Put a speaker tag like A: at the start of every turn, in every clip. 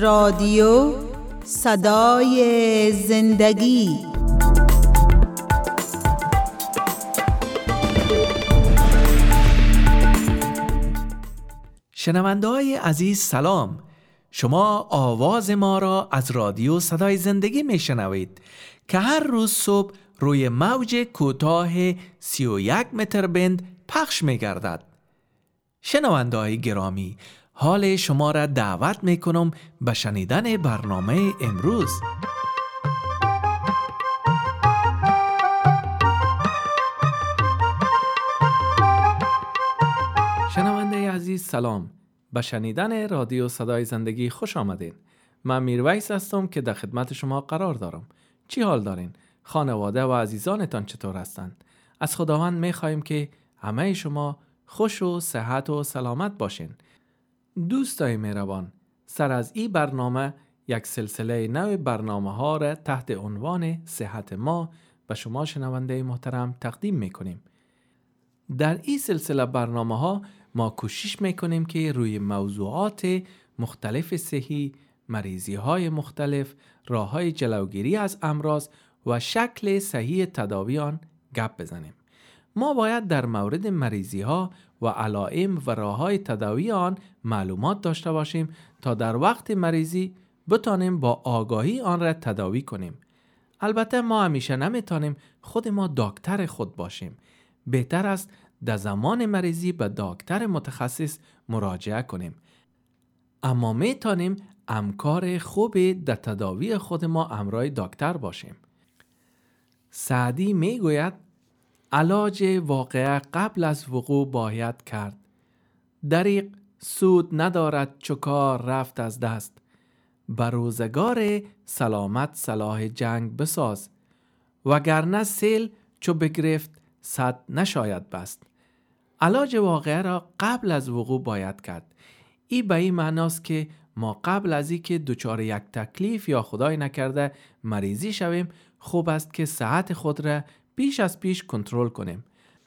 A: رادیو صدای زندگی.
B: شنونده‌های عزیز سلام. شما آواز ما را از رادیو صدای زندگی میشنوید که هر روز صبح روی موج کوتاه 31 متر بند پخش می‌گردد. شنونده‌های گرامی، حال شما را دعوت می‌کنم به شنیدن برنامه امروز. شنونده عزیز سلام. به شنیدن رادیو صدای زندگی خوش آمدین. من میرویس هستم که در خدمت شما قرار دارم. چی حال دارین؟ خانواده و عزیزانتان چطور هستند؟ از خداوند می‌خواهیم که همه شما خوش و صحت و سلامت باشین. دوستای مهربان، سر از این برنامه یک سلسله نو برنامه‌ها را تحت عنوان صحت ما به شما شنونده محترم تقدیم می‌کنیم. در این سلسله برنامه‌ها ما کوشش می‌کنیم که روی موضوعات مختلف صحی، مریضی‌های مختلف، راه‌های جلوگیری از امراض و شکل صحیح تداوی آن گپ بزنیم. ما باید در مورد مریضی‌ها و علائم و راه‌های تداوی آن معلومات داشته باشیم تا در وقت مریضی بتانیم با آگاهی آن را تداوی کنیم. البته ما همیشه نمیتونیم خود ما دکتر خود باشیم. بهتر است در زمان مریضی به دکتر متخصص مراجعه کنیم. اما میتونیم همکار خوب در تداوی خود ما همراه دکتر باشیم. سعدی میگوید علاج واقعه قبل از وقوع باید کرد. دریغ سود ندارد چو کار رفت از دست. بر روزگار سلامت صلاح جنگ بساز. وگرنه سیل چو بگرفت صد نشاید بست. علاج واقعه را قبل از وقوع باید کرد. این به این معناست که ما قبل از اینکه دچار یک تکلیف یا خدای نکرده مریضی شویم خوب است که صحت خود را پیش از پیش کنترل کنیم.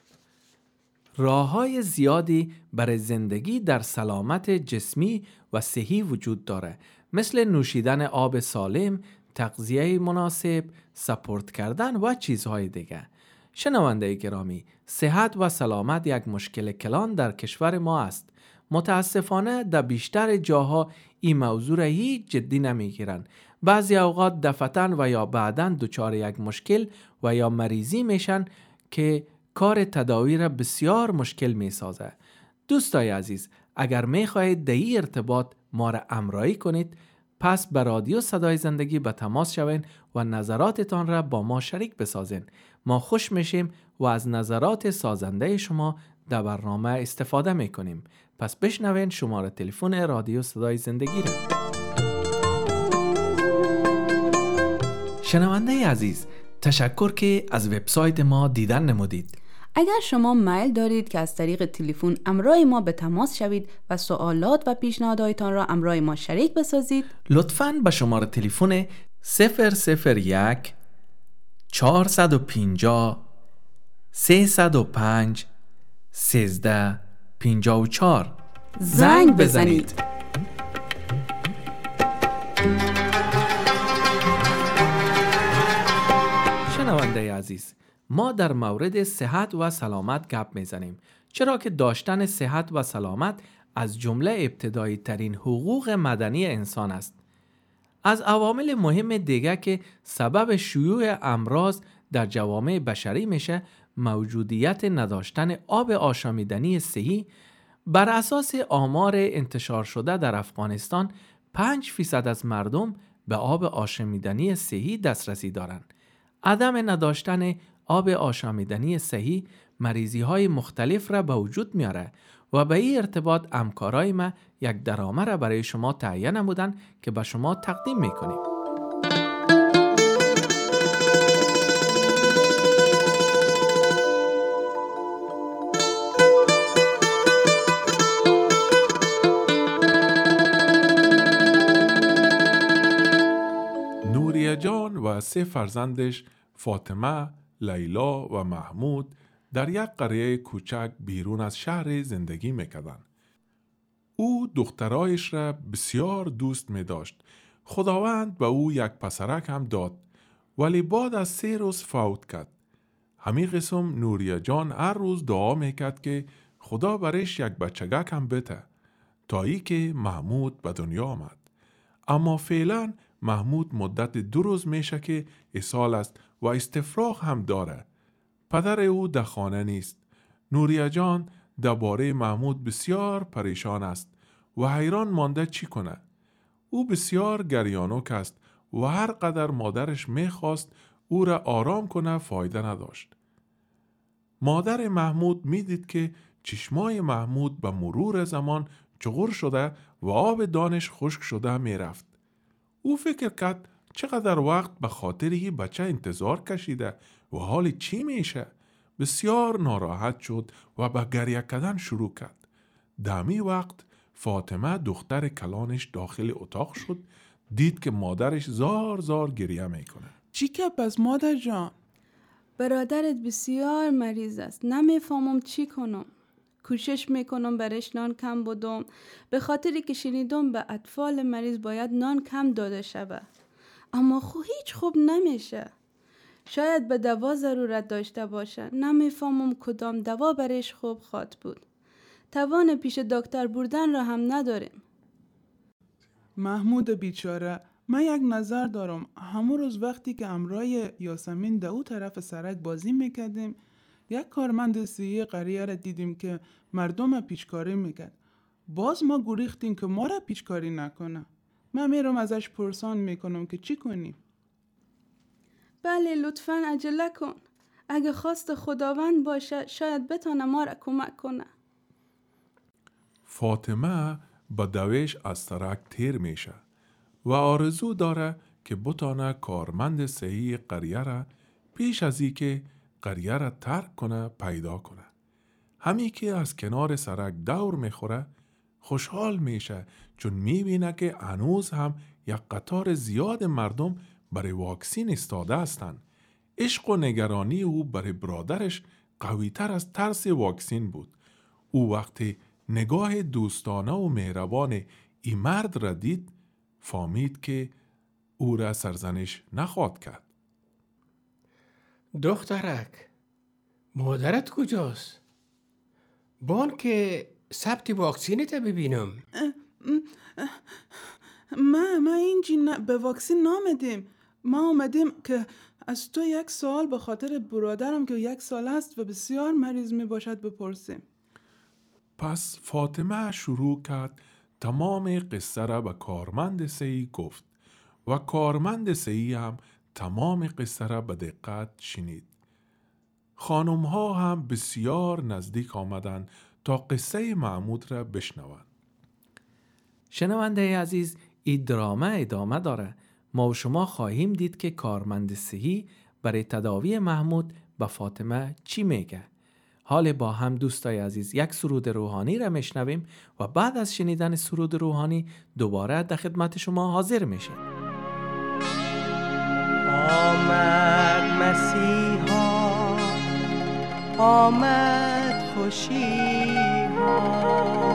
B: راه‌های زیادی برای زندگی در سلامت جسمی و صحی وجود داره، مثل نوشیدن آب سالم، تغذیه مناسب، سپورت کردن و چیزهای دیگه. شنونده گرامی، صحت و سلامت یک مشکل کلان در کشور ما است. متاسفانه در بیشتر جاها این موضوع را هیچ جدی نمیگیرن. بعضی اوقات دفعتاً و یا بعداً دچار یک مشکل و یا مریضی میشن که کار تداوی را بسیار مشکل میسازه. دوستای عزیز، اگر میخواهید در این ارتباط ما را همراهی کنید، پس به رادیو صدای زندگی به تماس شوین و نظراتتان را با ما شریک بسازین. ما خوش میشیم و از نظرات سازنده شما در برنامه استفاده میکنیم. پس بشنوین شماره تلفن رادیو صدای زندگی را. شنونده عزیز، تشکر که از وبسایت ما دیدن نمودید.
C: اگر شما میل دارید که از طریق تلفن همراه ما به تماس شوید و سوالات و پیشنهاداتتان را همراه ما شریک بسازید،
B: لطفاً به شماره تلفن 001 450 305 1354
C: زنگ بزنید.
B: شنونده عزیز، ما در مورد صحت و سلامت گپ میزنیم، چرا که داشتن صحت و سلامت از جمله ابتدایی ترین حقوق مدنی انسان است. از عوامل مهم دیگه که سبب شیوع امراض در جوامع بشری میشه موجودیت نداشتن آب آشامیدنی صحی. بر اساس آمار انتشار شده در افغانستان 5% از مردم به آب آشامیدنی صحی دسترسی دارند. عدم نداشتن آب آشامیدنی صحی مریضی‌های مختلف را به وجود میاره و به این ارتباط همکارای ما یک درنامه را برای شما تهیه نمودن که به شما تقدیم میکنیم.
D: نوریه جان و 3 فرزندش فاطمه، لیلا و محمود در یک قریه کوچک بیرون از شهر زندگی میکردند. او دخترایش را بسیار دوست می داشت. خداوند به او یک پسرک هم داد، ولی بعد از 3 روز فوت کرد. همین قسم نوریه جان هر روز دعا میکرد که خدا برش یک بچگک هم بده، تا ای که محمود به دنیا آمد. اما فعلا محمود مدت 2 روز میشه که اسهال است و استفراغ هم داره. پدر او در خانه نیست. نوریه جان درباره محمود بسیار پریشان است و حیران مانده چی کنه. او بسیار گریانک است و هر قدر مادرش میخواست او را آرام کنه فایده نداشت. مادر محمود میدید که چشمای محمود به مرور زمان چغور شده و آب دانش خشک شده میرفت. او فکر کرد چقدر وقت به خاطر این بچه انتظار کشیده و حال چی میشه؟ بسیار ناراحت شد و به گریه کردن شروع کرد. دمی وقت فاطمه دختر کلانش داخل اتاق شد، دید که مادرش زار زار گریه میکنه.
E: چی که پس مادر جان؟
C: برادرت بسیار مریض است. نمیفهمم چی کنم. کوشش میکنم برش نان کم بدم، به خاطری که شنیدم به اطفال مریض باید نان کم داده شود. اما هیچ خوب نمیشه. شاید به دوا ضرورت داشته باشه. نمیفهمم کدام دوا برش خوب خواد بود. توان پیش دکتر بردن را هم نداریم.
E: محمود بیچاره، من یک نظر دارم. همون روز وقتی که همراه یاسمین در او طرف سرک بازی میکردیم، یک کارمند صحی قریه را دیدیم که مردم پیچکاری میکرد. باز ما گریختیم که ما را پیچکاری نکنه. من میرم ازش پرسان میکنم که چی کنیم.
C: بله لطفاً عجله کن. اگه خواست خداوند باشه شاید بتونه ما را کمک کنه.
D: فاطمه با دویش از سرک تیر میشه و آرزو داره که بتانه کارمند صحی قریه را پیش از این که قریه را ترک کنه پیدا کنه. همی که از کنار سرک دور میخوره خوشحال میشه، چون میبینه که هنوز هم یک قطار زیاد مردم برای واکسین استاده هستند. عشق و نگرانی او برای برادرش قویتر از ترس واکسین بود. او وقتی نگاه دوستانه و مهربان این مرد را دید، فهمید که او را سرزنش نخواهد کرد.
F: دخترک، مادرت کجاست؟ بان که ثبت واکسینت ببینم.
E: ما اینجی به واکسین نامدیم. ما آمدیم که از تو 1 سال به خاطر برادرم که 1 سال است و بسیار مریض می باشد بپرسیم.
D: پس فاطمه شروع کرد تمام قصه را به کارمند صحی گفت و کارمند صحی هم تمام قصه را به دقت شنید. خانم ها هم بسیار نزدیک آمدند تا قصه محمود را بشنوند.
B: شنونده عزیز، این درامه ادامه داره. ما و شما خواهیم دید که کارمند صحی برای تداوی محمود به فاطمه چی میگه. حال با هم دوستای عزیز یک سرود روحانی را میشنویم و بعد از شنیدن سرود روحانی دوباره در خدمت شما حاضر میشیم.
G: آمد مسیحا، آمد خوشیها.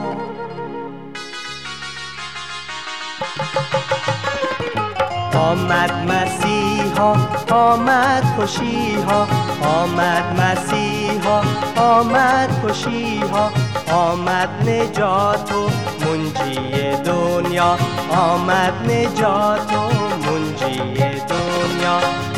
G: آمد مسیحا، آمد خوشیها. آمد مسیحا، آمد خوشیها. آمد نجات و منجی دنیا. آمد نجات و منجی دنیا.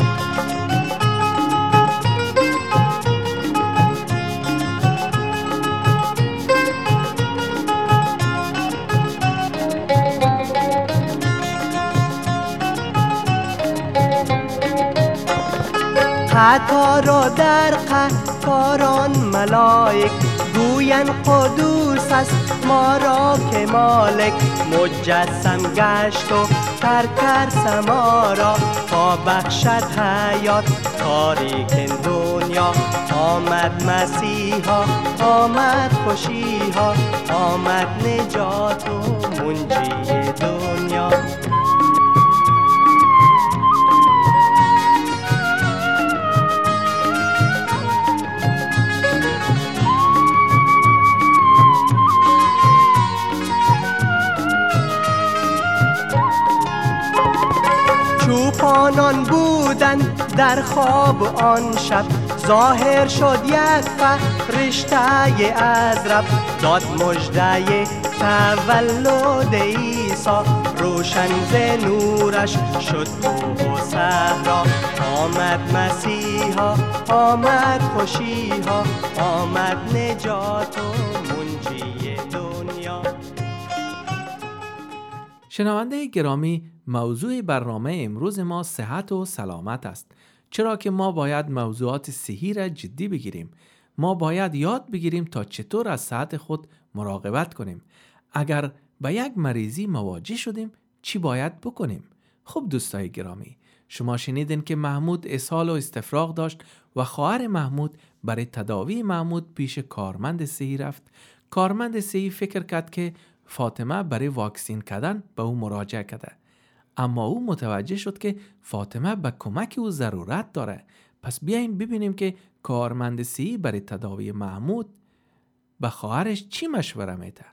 G: قطار در قطاران ملائک گوین قدوس است ما را که مالک. مجسم گشت و کرد سما را تا بخشد حیات تاریک دنیا. آمد مسیحا، آمد خوشیها. آمد نجات و منجی دنیا. آنان بودند در خواب آن شب، ظاهر شد یک فرشته از رب، داد مژده تولد عیسی، روشن ز نورش شد کوه و صحرا، آمد مسیحا، آمد خوشیها، آمد نجات و منجی دنیا.
B: شنونده گرامی، موضوع برنامه امروز ما صحت و سلامت است، چرا که ما باید موضوعات صحی را جدی بگیریم. ما باید یاد بگیریم تا چطور از صحت خود مراقبت کنیم. اگر به یک مریضی مواجه شدیم چی باید بکنیم؟ خب دوستای گرامی، شما شنیدین که محمود اسهال و استفراغ داشت و خواهر محمود برای تداوی محمود پیش کارمند صحی رفت. کارمند صحی فکر کرد که فاطمه برای واکسین کردن به او مراجعه کرده، اما او متوجه شد که فاطمه به کمک او ضرورت داره. پس بیاییم ببینیم که کارمند صحی برای تداوی محمود به خواهرش چی مشوره میده.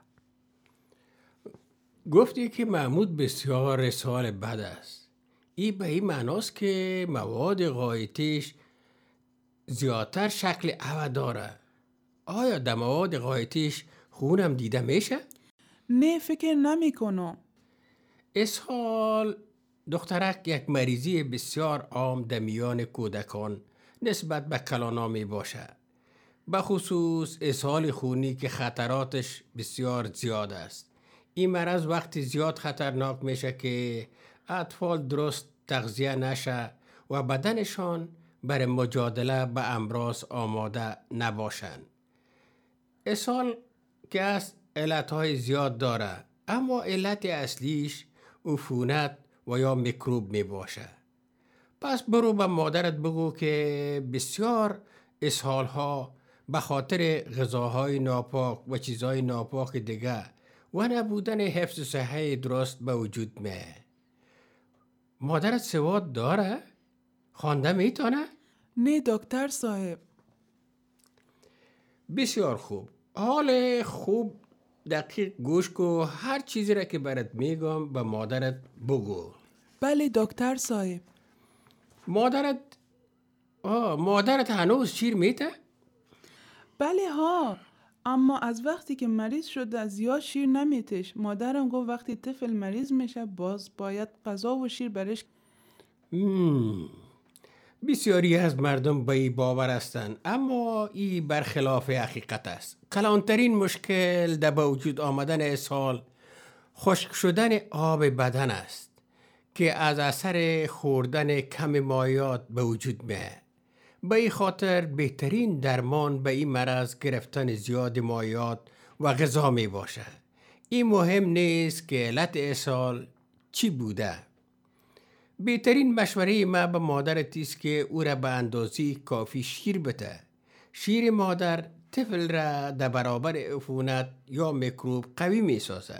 F: گفتی که محمود بسیار اسهال بد است. این به این معناست که مواد غایطیش زیادتر شکل عوض داره. آیا در مواد غایطیش خونم دیده میشه؟
E: نه، فکر نمی کنم.
F: اسهال دخترک یک مریضی بسیار عام در میان کودکان نسبت به کلانا می باشه. به خصوص اسهال خونی که خطراتش بسیار زیاد است. این مرض وقتی زیاد خطرناک میشه که اطفال درست تغذیه نشه و بدنشان برای مجادله با امراض آماده نباشن. اسهال که از علتهای زیاد داره، اما علت اصلیش عفونت و یا میکروب می باشه. پس برو به مادرت بگو که بسیار اسهال ها به خاطر غذاهای ناپاک و چیزهای ناپاک دیگه و نبودن حفظ صحه درست به وجود میه. مادرت سواد داره؟ خوانده میتونه؟
E: نه دکتر صاحب.
F: بسیار خوب. حال خوب دقیق گوش کو، هر چیزی را که برات میگم به مادرت بگو.
E: بله دکتر صاحب.
F: مادرت هنوز شیر میته؟
E: بله ها، اما از وقتی که مریض شده زیاد شیر نمیتش. مادرم گفت وقتی طفل مریض میشه باز باید غذا و شیر برش.
F: بسیاری از مردم به این باور هستند، اما این برخلاف حقیقت است. کلانترین مشکل در به وجود آمدن اسهال خشک شدن آب بدن است که از اثر خوردن کم مایعات به وجود میاد. به این خاطر بهترین درمان به این مرض گرفتن زیاد مایعات و غذا می باشه. این مهم نیست که علت اسهال چی بوده. بهترین مشوره ما به مادرت است که او را به اندازه کافی شیر بده. شیر مادر طفل را در برابر عفونت یا میکروب قوی می سازه.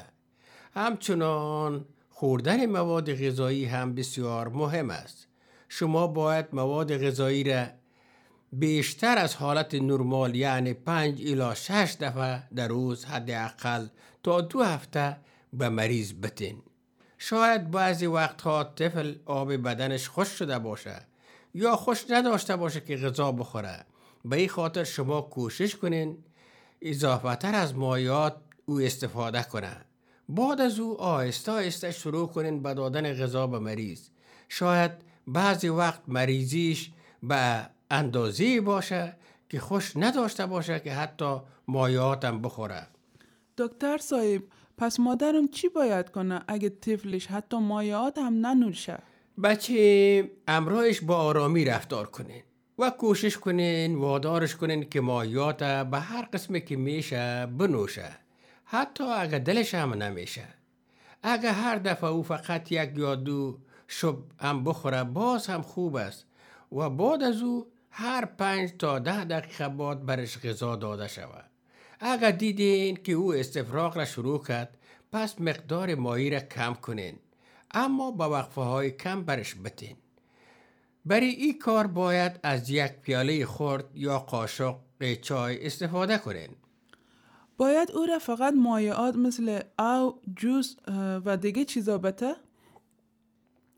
F: همچنان خوردن مواد غذایی هم بسیار مهم است. شما باید مواد غذایی را بیشتر از حالت نرمال، یعنی 5 الی 6 دفعه در روز حداقل تا 2 هفته به مریض بدین. شاید بعضی وقتها طفل آب بدنش خشک شده باشه یا خشک نداشته باشه که غذا بخوره. به این خاطر شما کوشش کنین اضافه تر از مایعات او استفاده کنه. بعد از او آهسته آهسته شروع کنین به دادن غذا به مریض. شاید بعضی وقت مریضیش به اندازه‌ای باشه که خشک نداشته باشه که حتی مایعات هم بخوره.
E: دکتر صاحب، پس مادرم چی باید کنه اگه طفلش حتی مایعات هم ننوشه؟
F: بچه امرایش با آرامی رفتار کنین و کوشش کنین وادارش کنین که مایعات به هر قسمی که میشه بنوشه، حتی اگه دلش هم نمیشه. اگه هر دفعه او فقط 1 یا 2 شب هم بخوره باز هم خوب است و بعد از او هر 5 تا 10 دقیقه بعد برش غذا داده شود. اگر دیدین که او استفراغ را شروع کرد پس مقدار مایع را کم کنین، اما با وقفه های کم برش بتین. برای این کار باید از 1 پیاله خرد یا قاشق چای استفاده کنین.
E: باید او را فقط مایعات مثل او، جوس و دیگه چیزا بته؟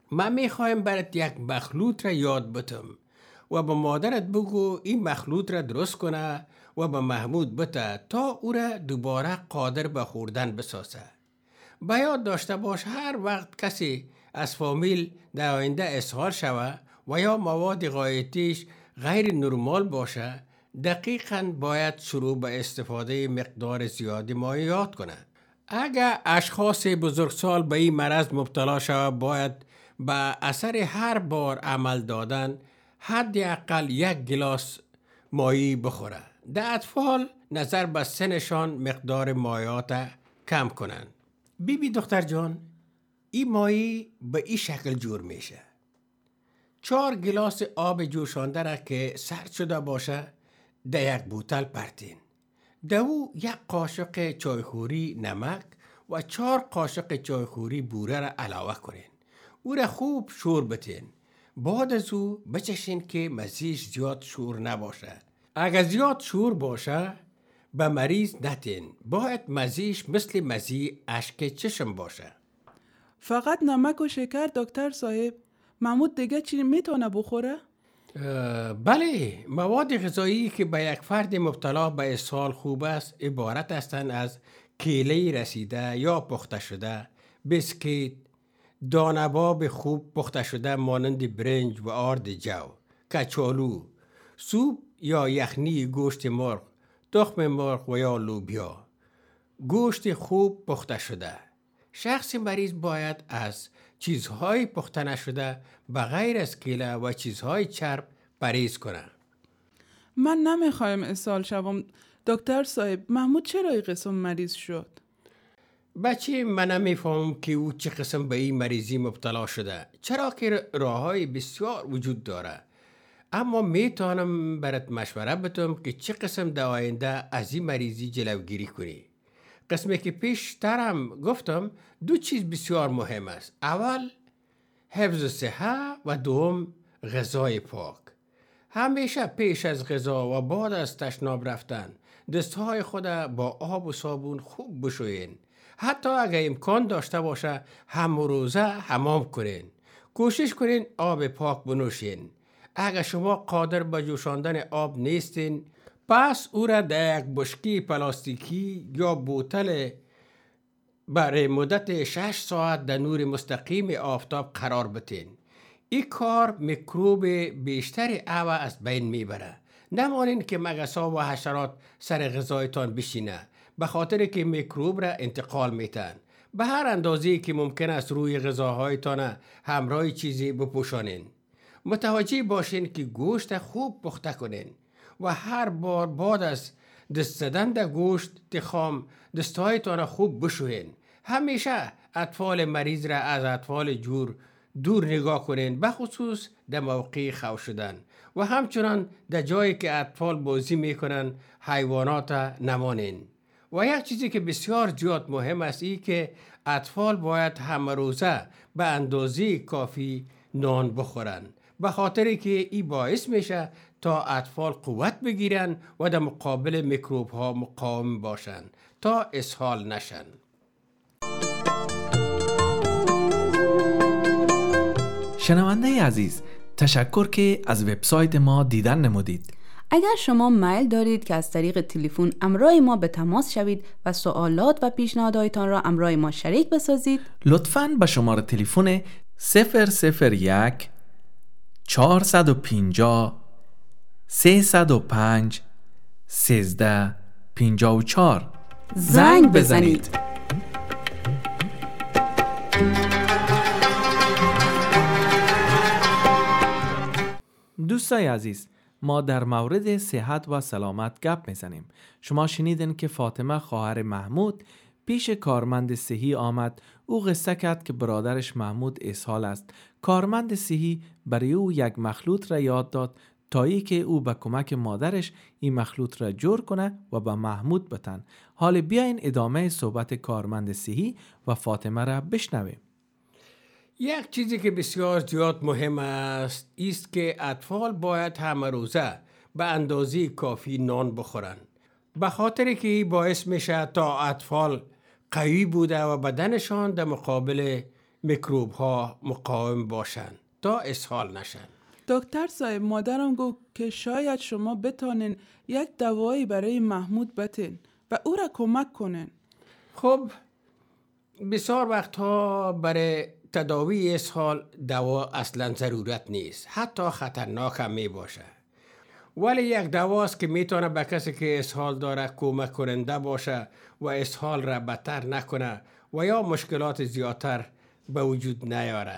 F: من میخوایم برات یک مخلوط را یاد بتم و به مادرت بگو این مخلوط را درست کنه و به محمود بده تا او را دوباره قادر به خوردن بسازه. به یاد داشته باش هر وقت کسی از فامیل در آینده اسهال شوه و یا مواد غایتیش غیر نرمال باشه، دقیقاً باید شروع به استفاده مقدار زیادی مایعات کنه. اگر اشخاص بزرگسال به این مرض مبتلا شوه، باید به اثر هر بار عمل دادن حداقل 1 گلاس مایع بخوره. در اطفال نظر به سنشان مقدار مایعات کم کنن. بی دختر جان، این مایع به این شکل جور میشه. 4 گلاس آب جوشانده را که سرد شده باشه در یک بوتل پرتین. در او 1 قاشق چایخوری نمک و 4 قاشق چایخوری بوره را علاوه کنین. او را خوب شور بتین. بعد از او بچشین که مزیش زیاد شور نباشه. اگر زیاد شور باشه به مریض نتین. باید مزیش مثل مزی اشک چشم باشه.
E: فقط نمک و شکر دکتر صاحب؟ محمود دیگه چی میتونه بخوره؟
F: بله، مواد غذایی که به یک فرد مبتلا به اسهال خوب است عبارت هستند از کیله رسیده یا پخته شده، بیسکیت، دانه‌باب خوب پخته شده مانند برنج و آرد جو، کچالو، سوپ یا یخنی گوشت مرغ، تخم مرغ و یا لوبیا، گوشت خوب پخته شده. شخص مریض باید از چیزهای پخته نشده به غیر از کیله و چیزهای چرب پرهیز کنه.
E: من نمیخوایم اسهال شوم. دکتر صاحب، محمود چرا این قسم مریض شد؟
F: بچه من نمیفهمم که او چه قسم به این مریضی مبتلا شده، چرا که راههای بسیار وجود داره. اما میتونم برات مشوره بدم که چه قسم در آینده از این مریضی جلوگیری کنی. قسمی که پیشترم گفتم 2 چیز بسیار مهم است. اول حفظ صحت و دوم غذای پاک. همیشه پیش از غذا و بعد از تشناب رفتن دستهای خود با آب و صابون خوب بشوین. حتی اگر امکان داشته باشه هم روزه حمام کنین. کوشش کنین آب پاک بنوشین. اگر شما قادر به جوشاندن آب نیستین، پس او را در یک بشکه پلاستیکی یا بوتل برای مدت 6 ساعت در نور مستقیم آفتاب قرار بتین. این کار میکروب بیشتری او از بین میبره. نمانین که مگس‌ها و حشرات سر غذایتان بشینه، به خاطر که میکروب را انتقال میتن. به هر اندازه‌ای که ممکن است روی غذاهایتان همراه چیزی بپوشانین. متوجه باشین که گوشت خوب پخته کنین و هر بار بعد از دست زدن در گوشت خام دستهایتان خوب بشوین. همیشه اطفال مریض را از اطفال دور نگاه کنین، به خصوص در موقع خواب شدن و همچنان در جایی که اطفال بازی میکنن حیوانات نمانین. و یک چیزی که بسیار زیاد مهم است ای که اطفال باید همه روزه به اندازه کافی نان بخورن، به خاطر که این باعث میشه تا اطفال قوت بگیرن و در مقابل میکروب ها مقاوم باشن تا اسهال نشن.
B: شنونده عزیز، تشکر که از وبسایت ما دیدن نمودید.
C: اگر شما میل دارید که از طریق تلفن همراه ما به تماس شوید و سوالات و پیشنهاداتتان را همراه ما شریک بسازید، لطفاً
B: به شماره تلفن 001 450 305 1354
C: زنگ بزنید.
B: دوستای عزیز، ما در مورد صحت و سلامت گپ میزنیم. شما شنیدین که فاطمه خواهر محمود پیش کارمند صحی آمد. او قصه کرد که برادرش محمود اسهال است. کارمند صحی برای او یک مخلوط را یاد داد تا ای که او به کمک مادرش این مخلوط را جور کنه و به محمود بتن. حال بیاین ادامه صحبت کارمند صحی و فاطمه را بشنویم.
F: یک چیزی که بسیار زیاد مهم است ایست که اطفال باید همه روزه به اندازه کافی نان بخورن، به خاطر که باعث میشه تا اطفال قوی بوده و بدنشان در مقابل میکروب ها مقاوم باشن تا اسهال نشن.
E: دکتر صاحب، مادرم گفت که شاید شما بتانین یک دوایی برای محمود بتین و او را کمک کنین.
F: خب بسیار وقتها برای تداوی اسهال دوا اصلا ضرورت نیست، حتی خطرناک هم می باشه، ولی یک دواست که میتونه به کسی که اسهال داره کمک کننده باشه و اسهال را بدتر نکنه و یا مشکلات زیادتر به وجود نیاره.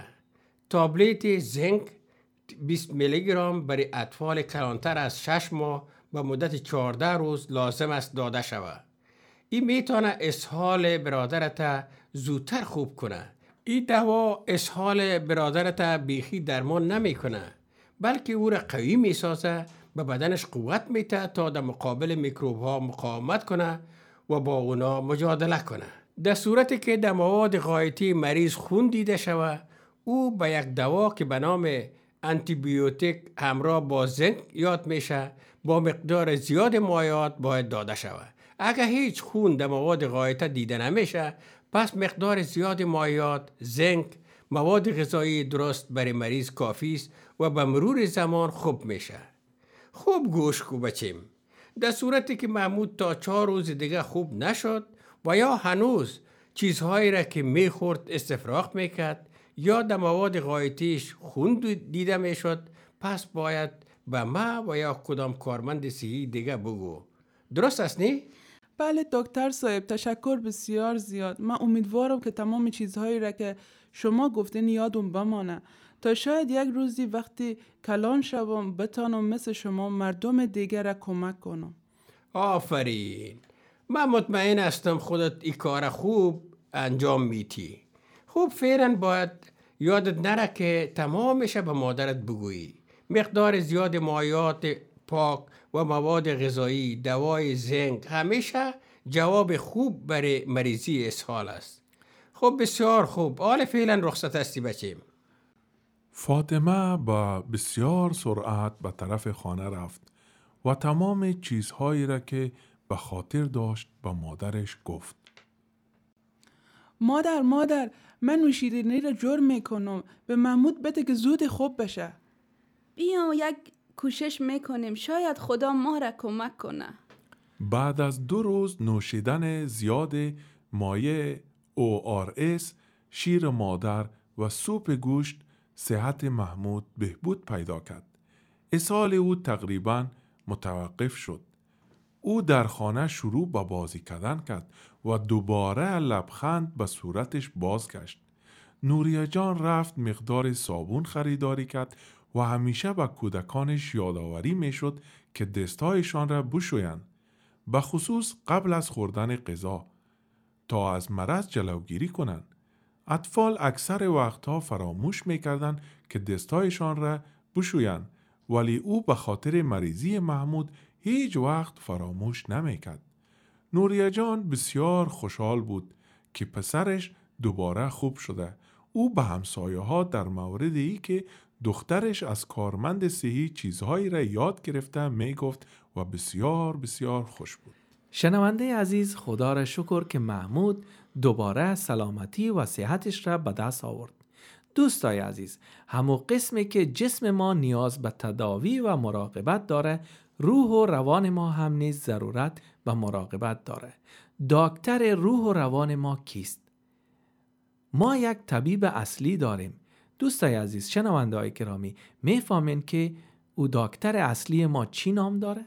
F: تابلت زنک 20 میلی گرم برای اطفال کلانتر از 6 ماه به مدت 14 روز لازم است داده شود. این میتونه اسهال برادرت زودتر خوب کنه. این دوا اسهال برادرت بیخی درمان نمیکنه، بلکه او را قوی میسازه، به بدنش قوت میده تا در مقابل میکروب ها مقاومت کنه و با اونا مجادله کنه. در صورتی که در مواد غایتی مریض خون دیده شود، او به یک دوا که به نام آنتیبیوتیک همراه با زنک یاد میشه با مقدار زیاد مایعات باید داده شود. اگر هیچ خون در مواد غایته دیده نمیشه، پس مقدار زیاد مایعات، زنک، مواد غذایی درست برای مریض کافی است و به مرور زمان خوب میشه. خوب گوش کو بچیم. در صورتی که محمود تا 4 روز دیگه خوب نشد و یا هنوز چیزهایی را که میخورد استفراغ میکرد یا در مواد غایتیش خون دیده میشد، پس باید به ما و یا کدام کارمند صحی دیگه بگو. درست است نی؟
E: بله دکتر صاحب، تشکر بسیار زیاد. من امیدوارم که تمام چیزهایی را که شما گفتین یادم بمانه تا شاید یک روزی وقتی کلان شوم بتانم مثل شما مردم دیگر را کمک کنم.
F: آفرین. من مطمئن هستم خودت این کار خوب انجام میتی. خوب فعلا باید یادت نره که تمامش به مادرت بگویی. مقدار زیاد مایعات پاک و مواد غذایی، دوای زنک همیشه جواب خوب برای مریضی اسهال است. خب بسیار خوب. حالا فعلا رخصت هستی بچیم.
D: فاطمه با بسیار سرعت به طرف خانه رفت و تمام چیزهایی را که به خاطر داشت به مادرش گفت.
E: مادر من نوشیدنی را جور میکنم، به محمود بده که زود خوب بشه.
C: بیام یک کوشش میکنیم، شاید خدا ما را کمک کنه.
D: بعد از 2 روز نوشیدن زیاد مایع ORS، شیر مادر و سوپ گوشت صحت محمود بهبود پیدا کرد. اسهال او تقریباً متوقف شد. او در خانه شروع به بازی کردن کرد و دوباره لبخند به صورتش بازگشت. نوریه جان رفت مقدار صابون خریداری کرد و همیشه به کودکانش یادآوری میشد که دستایشان را بشویند، به خصوص قبل از خوردن غذا، تا از مرض جلوگیری کنند. اطفال اکثر وقتها فراموش میکردند که دستایشان را بشویند، ولی او به خاطر مریضی محمود هیچ وقت فراموش نمیکرد. نوریه جان بسیار خوشحال بود که پسرش دوباره خوب شده. او به همسایه ها در مورد ای که دخترش از کارمند صحی چیزهایی را یاد گرفته می گفت و بسیار بسیار خوش بود.
B: شنونده عزیز، خدا را شکر که محمود دوباره سلامتی و صحتش را به دست آورد. دوستای عزیز، همون قسمی که جسم ما نیاز به تداوی و مراقبت داره، روح و روان ما هم نیز ضرورت به مراقبت داره. دکتر روح و روان ما کیست؟ ما یک طبیب اصلی داریم. دوستای عزیز، شنونده های گرامی، میفهمین که او دکتر اصلی ما چی نام داره؟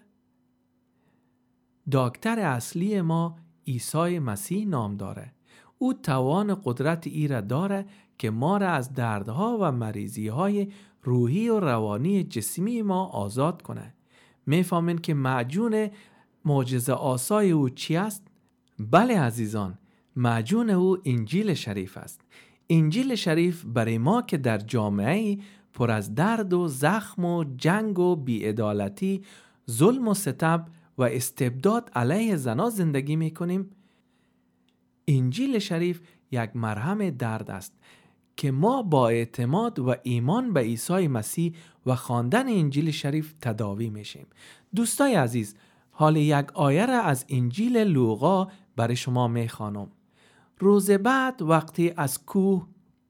B: دکتر اصلی ما عیسی مسیح نام داره. او توان قدرت ای را داره که ما را از دردها و مریضی های روحی و روانی جسمی ما آزاد کنه. میفهمین که معجون معجزه آسای او چی است؟ بله عزیزان، معجون او انجیل شریف است. انجیل شریف برای ما که در جامعه پر از درد و زخم و جنگ و بی‌عدالتی، ظلم و ستم و استبداد علیه زنان زندگی میکنیم، انجیل شریف یک مرهم درد است که ما با اعتماد و ایمان به عیسی مسیح و خواندن انجیل شریف تداوی میشیم. دوستای عزیز، حال یک آیه را از انجیل لوقا برای شما میخوانم. روز بعد وقتی از کوه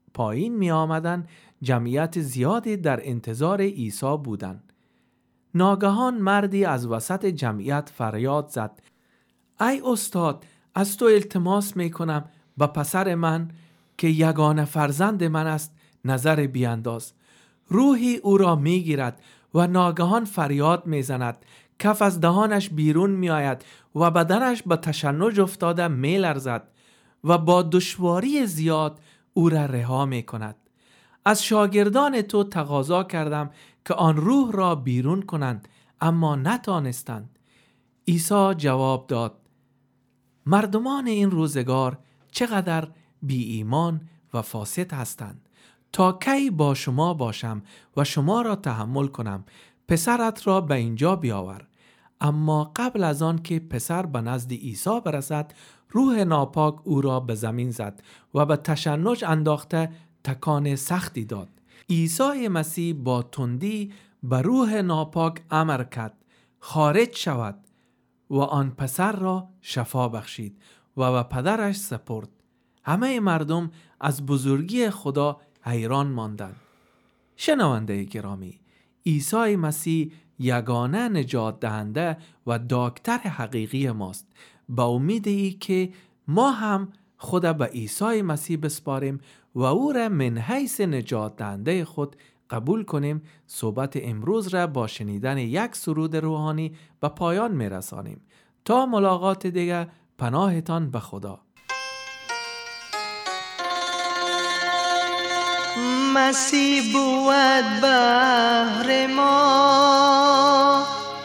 B: پایین می آمدن جمعیت زیادی در انتظار عیسی بودند. ناگهان مردی از وسط جمعیت فریاد زد: ای استاد، از تو التماس می کنم به پسر من که یگانه فرزند من است نظر بیانداز. روحی او را می گیرد و ناگهان فریاد می زند. کف از دهانش بیرون می آید و بدنش به تشنج افتاده می لرزد و با دشواری زیاد او را رها می کند. از شاگردان تو تقاضا کردم که آن روح را بیرون کنند، اما نتانستند. عیسی جواب داد: مردمان این روزگار چقدر بی ایمان و فاسد هستند. تا کی با شما باشم و شما را تحمل کنم؟ پسرت را به اینجا بیاور. اما قبل از آن که پسر به نزد عیسی برسد، روح ناپاک او را به زمین زد و به تشنج انداخته تکان سختی داد. عیسی مسیح با تندی به روح ناپاک امر کرد خارج شود و آن پسر را شفا بخشید و به پدرش سپرد. همه مردم از بزرگی خدا حیران ماندند. شنونده گرامی، عیسی مسیح یگانه نجات دهنده و دکتر حقیقی ماست. با امیدی که ما هم خود به عیسی مسیح بسپاریم و او را من حیث نجات دهنده خود قبول کنیم، صحبت امروز را با شنیدن یک سرود روحانی به پایان میرسانیم. تا ملاقات دیگر، پناهتان به خدا.
G: مسیح بود بهر ما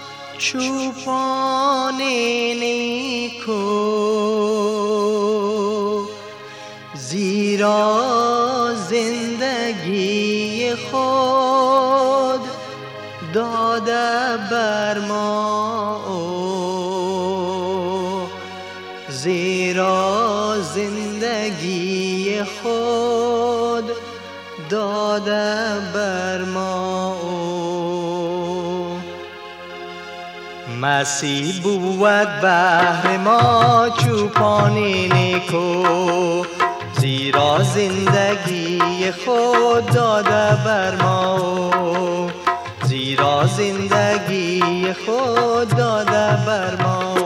G: چوپان نیکو، زیرا زندگی خود داده بر ما، زیرا زندگی خود داده بر ما. مسیح بود بهر ما چوپان نیکو، زیرا زندگی خود داده بر ما، زیرا زندگی خود داده بر ما.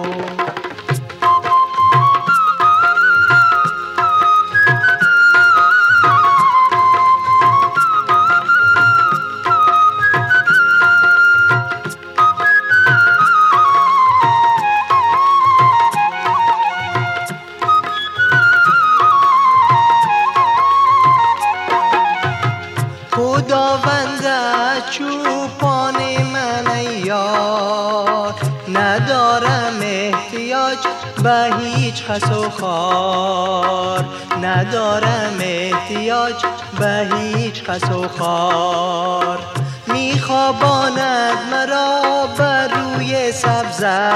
G: خداوند چوپان من یار، ندارم احتیاج به هیچ خس و خار، ندارم احتیاج به هیچ خس و خار. میخواباند مرا بر روی سبزه،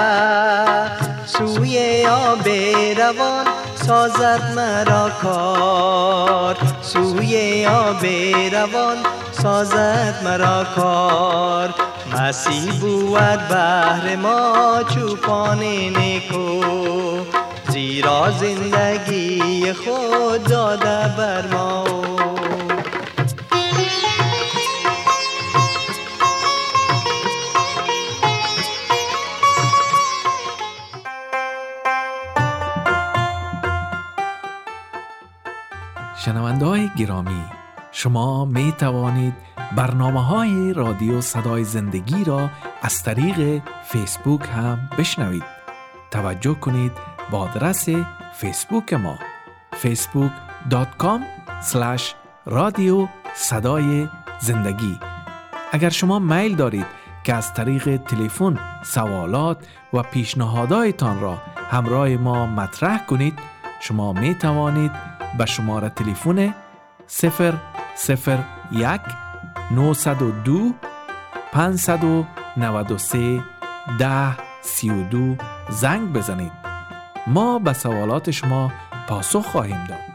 G: سوی آب روان سازد مرا کار، سوی آب روان سازد مرا کار. مسیح بود بهر ما چوپان نیکو، زیرا زندگی خود داده بر ما.
B: شنونده‌های گرامی، شما می توانید برنامه‌های رادیو صدای زندگی را از طریق فیسبوک هم بشنوید. توجه کنید با آدرس فیسبوک ما facebook.com/رادیو صدای زندگی. اگر شما میل دارید که از طریق تلفن سوالات و پیشنهاداتتان را همراه ما مطرح کنید، شما می توانید به شماره تلفن 001 902 593 1032 زنگ بزنید. ما به سوالات شما پاسخ خواهیم داد.